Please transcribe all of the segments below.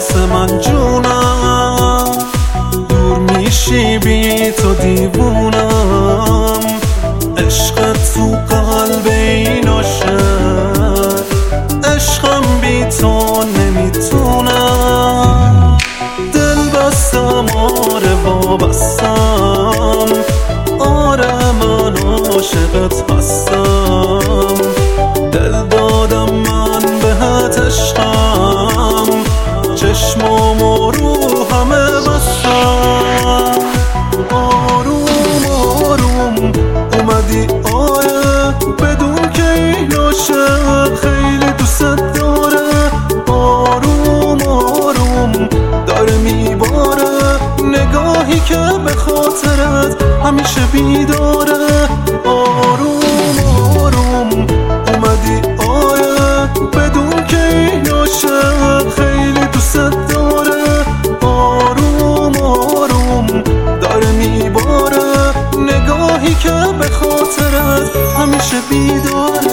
واسه من جونم، دور میشی بی تو دیوونم، عشقت تو قلب این عاشق، عشقم بی تو نمیتونم، دل بستم آره وابستم، آره من عاشقت هستم، دل دادم من بهت عشقم، چشمام و روحمه بستم، آروم آروم اومدی آره، بدون که این عاشق خیلی دوست داره، آروم آروم داره میباره، نگاهی که به خاطرت همیشه بیداره، آروم آروم اومدی آره، بدون که این عاشق خیلی دوست داره، آروم آروم داره میباره، نگاهی که به خاطرت همیشه بیداره.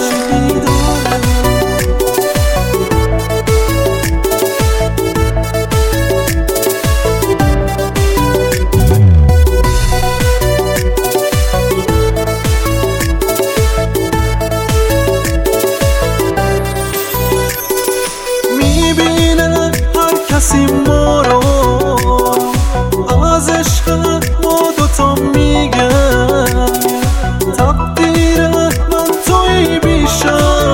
کسی ما رو از عشق ما دوتا میگه، تقدیر من توی بیشک،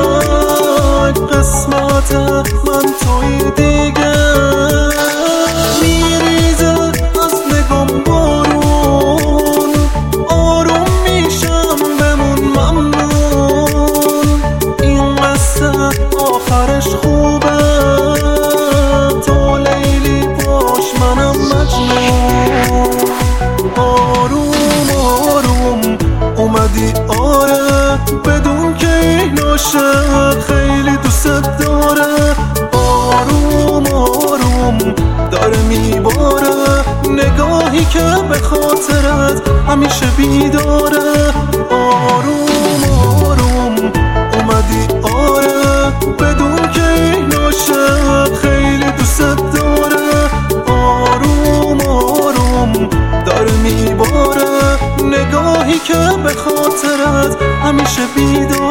قسمت من توی دیگه، میریزه از نگام بارون، آروم میشم بمون ممنون، این قصه آخرش خوبه، آروم آروم اومدی آره، بدون که این عاشق خیلی دوست داره، آروم آروم داره میباره، نگاهی که به خاطرت همیشه بیداره، آروم آروم اومدی آره، بدون که این عاشق خیلی دوست داره، آروم آروم داره میباره، نگاهی که به خاطرت همیشه بیداره.